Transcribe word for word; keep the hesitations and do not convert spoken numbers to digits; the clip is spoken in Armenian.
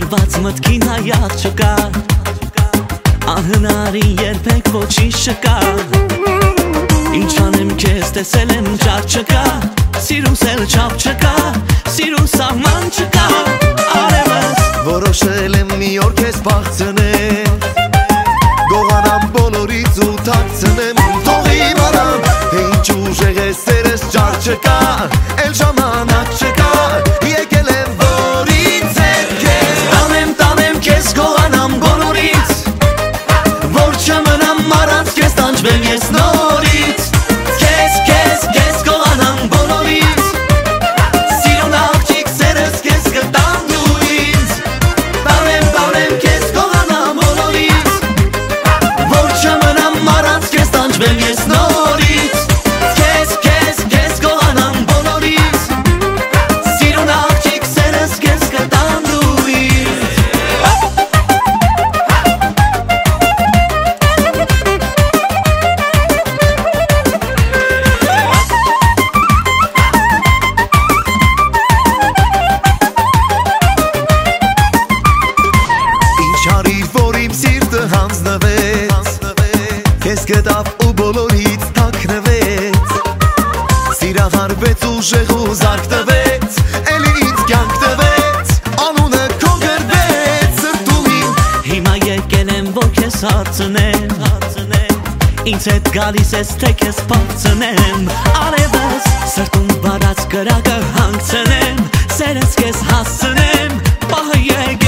Հարված մտքին հայակ չկա, անհնարին երբեք ոչինչ չկա, ինչ անեմ քեզ տեսել եմ ճար չկա, սիրուս էլ չափ չկա, սիրուն սահման չկա, արևս Որոշել եմ մի օր քեզ բարձրնել, գողանամ բոլորից ու թաքցնեմ, թող իմանամ, թե ինչ ուժեղ է սերս ճար չկա, էլ ժամանակ չկա, եկել եմ որ ինձ հետ քեզ տանեմ, տանեմ քեզ գողանամ բոլորից, որ չմնամ առանց քեզ տանջվեմ ես նորից, քեզ, քեզ, քեզ գողանամ բոլորից, սիրուն աղջիկ սերս քեզ կտամ դու ինձ, տանեմ, տանեմ քեզ գողանամ բոլորից, որ չմնամ առանց քեզ տանջվեմ ես նորից, քեզ, քեզ, քեզ գողանամ բոլորից, սիրուն աղջիկ սերս քեզ կտամ դու ինձ Ինչ արիր, որ իմ սիրտը հանձնվեց, քեզ գտավ ու բոլորից թաքնվեց, սիրահարվեց ուժեղ ու զարկ տվեց, էլի ինձ կյանք տվեց, անունը քո գրվեց սրտում իմ Հիմա եկել եմ որ քեզ հարցնեմ, ինձ հետ գալիս ես թե քեզ փախցնեմ, արևս սրտում վարած կրակը հանգցնեմ, սերս քեզ հասցնեմ, պահը եկել